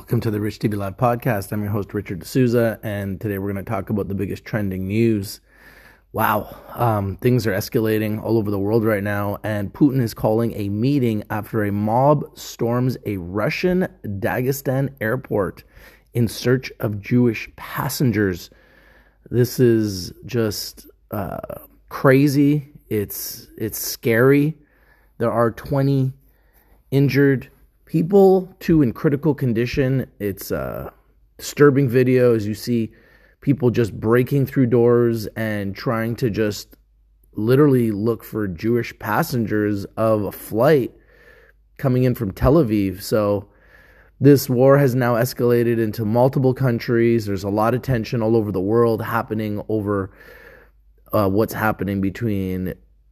Welcome to the Rich TV Live podcast. I'm your host, Richard D'Souza, and today we're going to talk about the biggest trending news. Wow, things are escalating all over the world right now, and Putin is calling a meeting after a mob storms a Russian Dagestan airport in search of Jewish passengers. This is just crazy. It's scary. There are 20 injured people, 2 in critical condition. It's a disturbing video as you see people just breaking through doors and trying to just literally look for Jewish passengers of a flight coming in from Tel Aviv. So this war has now escalated into multiple countries. There's a lot of tension all over the world happening over what's happening between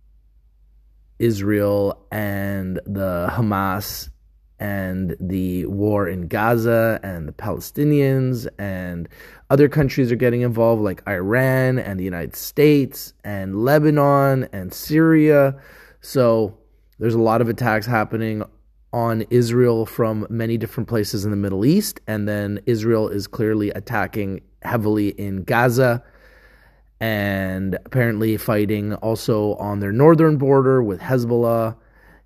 Israel and the Hamas and the war in Gaza and the Palestinians, and other countries are getting involved like Iran and the United States and Lebanon and Syria. So there's a lot of attacks happening on Israel from many different places in the Middle East, and then Israel is clearly attacking heavily in Gaza and apparently fighting also on their northern border with Hezbollah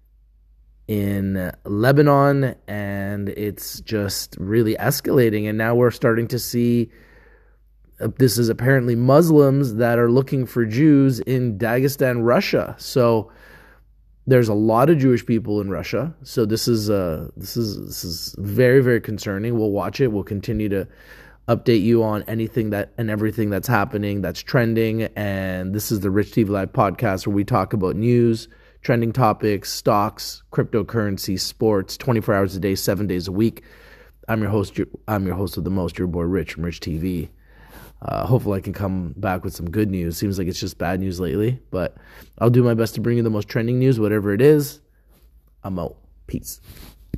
in Lebanon, and it's just really escalating. And now we're starting to see this is apparently Muslims that are looking for Jews in Dagestan, Russia. So there's a lot of Jewish people in Russia. So this is very, very concerning. We'll watch it. We'll continue to update you on anything and everything that's happening, that's trending. And this is the Rich TV Live podcast, where we talk about news, trending topics, stocks, cryptocurrency, sports, 24 hours a day, 7 days a week. I'm your host of the most, your boy Rich from Rich TV. Hopefully I can come back with some good news. Seems like it's just bad news lately, but I'll do my best to bring you the most trending news, whatever it is. I'm out. Peace.